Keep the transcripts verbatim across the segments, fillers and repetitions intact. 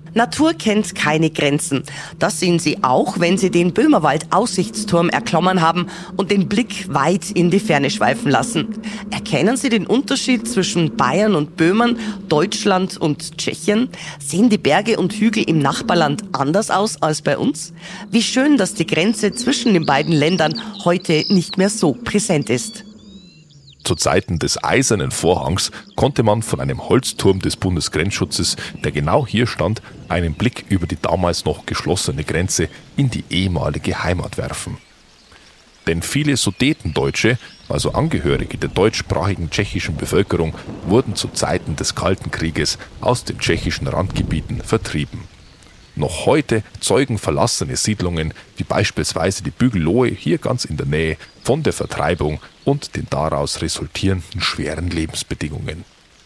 Natur kennt keine Grenzen. Das sehen Sie auch, wenn Sie den Böhmerwald-Aussichtsturm erklommen haben und den Blick weit in die Ferne schweifen lassen. Erkennen Sie den Unterschied zwischen Bayern und Böhmen, Deutschland und Tschechien? Sehen die Berge und Hügel im Nachbarland anders aus als bei uns? Wie schön, dass die Grenze zwischen den beiden Ländern heute nicht mehr so präsent ist. Zu Zeiten des Eisernen Vorhangs konnte man von einem Holzturm des Bundesgrenzschutzes, der genau hier stand, einen Blick über die damals noch geschlossene Grenze in die ehemalige Heimat werfen. Denn viele Sudetendeutsche, also Angehörige der deutschsprachigen tschechischen Bevölkerung, wurden zu Zeiten des Kalten Krieges aus den tschechischen Randgebieten vertrieben. Noch heute zeugen verlassene Siedlungen, wie beispielsweise die Bügellohe hier ganz in der Nähe, von der Vertreibung und den daraus resultierenden schweren Lebensbedingungen.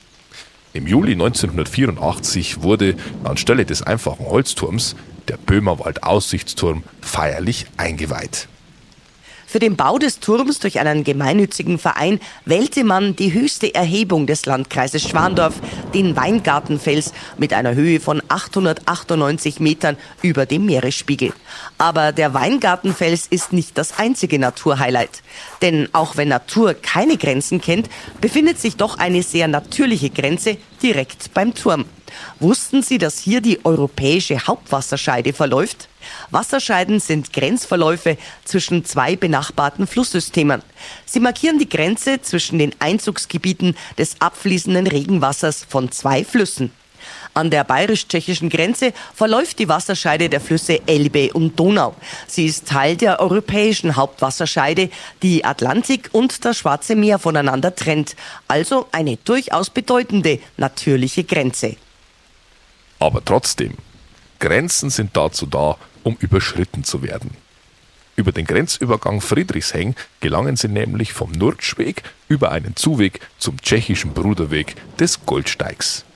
Im Juli neunzehnhundertvierundachtzig wurde anstelle des einfachen Holzturms der Böhmerwald-Aussichtsturm feierlich eingeweiht. Für den Bau des Turms durch einen gemeinnützigen Verein wählte man die höchste Erhebung des Landkreises Schwandorf, den Weingartenfels, mit einer Höhe von achthundertachtundneunzig Metern über dem Meeresspiegel. Aber der Weingartenfels ist nicht das einzige Naturhighlight. Denn auch wenn Natur keine Grenzen kennt, befindet sich doch eine sehr natürliche Grenze direkt beim Turm. Wussten Sie, dass hier die europäische Hauptwasserscheide verläuft? Wasserscheiden sind Grenzverläufe zwischen zwei benachbarten Flusssystemen. Sie markieren die Grenze zwischen den Einzugsgebieten des abfließenden Regenwassers von zwei Flüssen. An der bayerisch-tschechischen Grenze verläuft die Wasserscheide der Flüsse Elbe und Donau. Sie ist Teil der europäischen Hauptwasserscheide, die Atlantik und das Schwarze Meer voneinander trennt. Also eine durchaus bedeutende natürliche Grenze. Aber trotzdem, Grenzen sind dazu da, um überschritten zu werden. Über den Grenzübergang Friedrichshain gelangen sie nämlich vom Nurtschweg über einen Zuweg zum tschechischen Bruderweg des Goldsteigs.